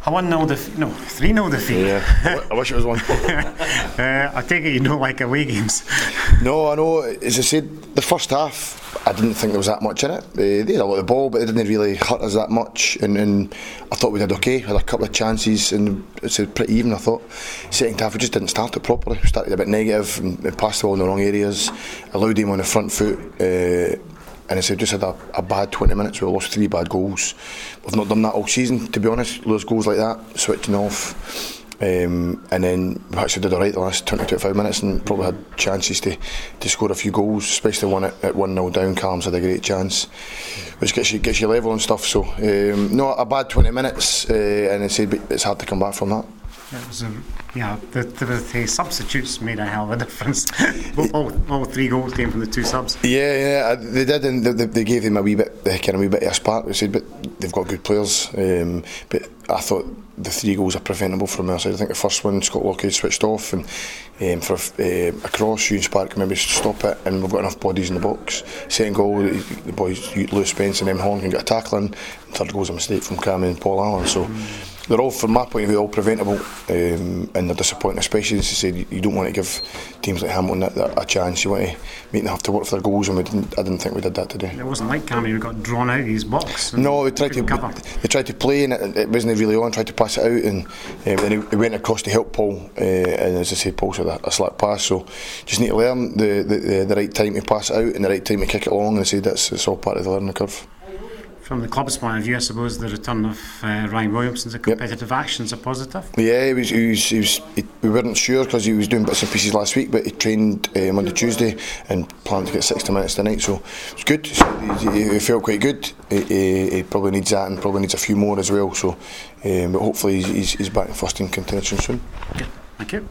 I 1-0 defeat. No, 3-0 defeat. Yeah, I wish it was 1. I take it you don't like away games. No, I know. As I said, the first half, I didn't think there was that much in it. They had a lot of the ball, but they didn't really hurt us that much. And I thought we did okay. We had a couple of chances, and it's pretty even. I thought. Second half, we just didn't start it properly. We started a bit negative and passed the ball in the wrong areas. Allowed him on the front foot. And I said, just had a bad 20 minutes. We lost 3 bad goals. We've not done that all season, to be honest. Lose goals like that, switching off. And then we actually did alright the last 20-25 minutes and probably had chances to score a few goals, especially one at 1-0 down. Callum's had a great chance, which gets you level and stuff. So no, a bad 20 minutes, and I said it's hard to come back from that. It was the substitutes made a hell of a difference. all 3 goals came from the 2 subs. Yeah, they did, and they gave them a wee bit of a spark. They said, but they've got good players. But I thought the 3 goals are preventable from our side. I think the first one, Scott Lockheed switched off, and for a cross, Ewan Spark can maybe stop it, and we've got enough bodies in the box. Second goal, the boys Lewis Spence and Horn can get a tackle in. Third goal's a mistake from Cameron and Paul Allen. So they're all, from my point of view, all preventable, and they're disappointing, especially as I said, you don't want to give teams like Hamilton a chance. You want to make them have to work for their goals, and I didn't think we did that today. It wasn't like Cameron got drawn out of his box. No, they tried to play, and it wasn't really on. Tried to pass it out, and then he went across to help Paul, and as I said, Paul had a slack pass. So just need to learn the right time to pass it out and the right time to kick it along. And I said it's all part of the learning curve. From the club's point of view, I suppose the return of Ryan Williamson to competitive action is a positive. Yeah, we weren't sure because he was doing bits and pieces last week, but he trained Monday, Tuesday, and planned to get 60 minutes tonight, so it's good. He felt quite good. He probably needs that, and probably needs a few more as well. So, but hopefully he's back in first team contention soon. Thank you.